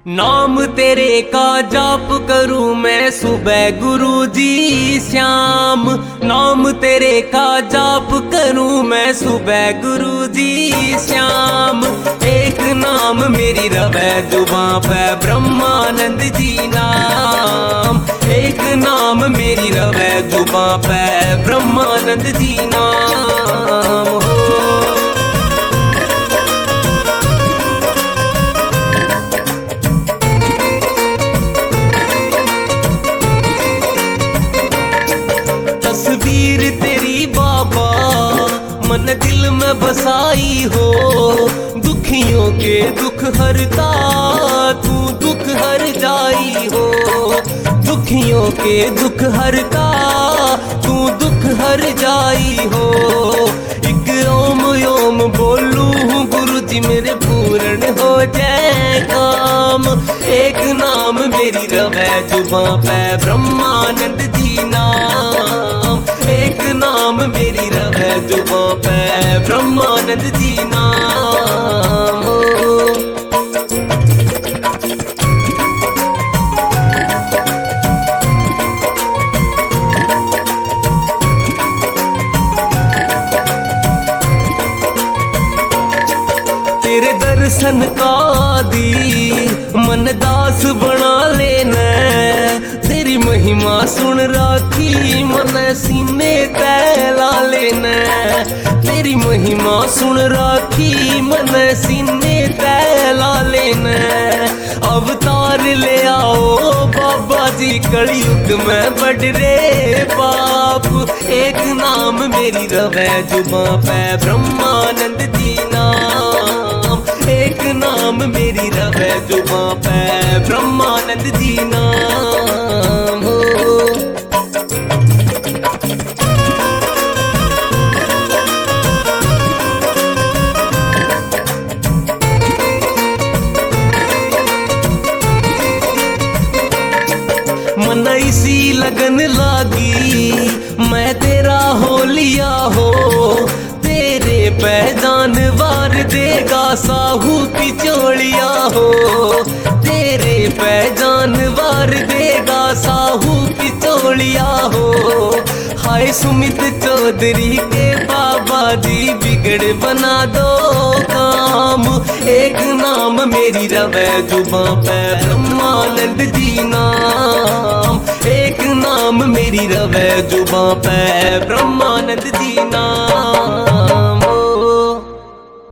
नाम तेरे का जाप करूं मैं सुबह गुरु जी श्याम। नाम तेरे का जाप करूं मैं सुबह गुरु जी श्याम। एक नाम मेरी रवे जुबां पे ब्रह्मानंद जी नाम। एक नाम मेरी रवे जुबां पे ब्रह्मानंद जी नाम। तस्वीर तेरी बाबा मन दिल में बसाई हो। दुखियों के दुख हरता तू दुख हर जाई हो। दुखियों के दुख हरता तू दुख हर जाई हो। एक ओम ओम बोलू हूँ गुरु जी मेरे पूर्ण हो जाए काम। एक नाम मेरी रवे जुबां पे ब्रह्मानंद जी नाम। एक नाम मेरी रवे जुबां पे ब्रह्मानंद जी नाम। तेरे दर्शन का दी मन दास बना लेना। तेरी महिमा सुन राखी मन सीने तैला लेना। तेरी महिमा सुन राखी मन सीने तैला लेना। अवतार ले आओ बाबा जी कलयुग में बढ़ रे बाप। एक नाम मेरी रवे जुबां पे ब्रह्मानंद जी नाम। एक नाम मेरी रवे जुबां पे ब्रह्मानंद जी नाम। मन इसी लगन लागी मैं तेरा हो लिया हो। तेरे पहचान वार देगा साहू पिचोलिया हो। तेरे पहचान वार देगा साहू पिचोलिया हो। हाय सुमित चौधरी के बाबा जी बिगड़ बना दो काम। एक नाम मेरी रवे जुबां पे ब्रह्मानंद जी नाम। एक नाम मेरी रवे जुबां पे ब्रह्मानंद जी नाम।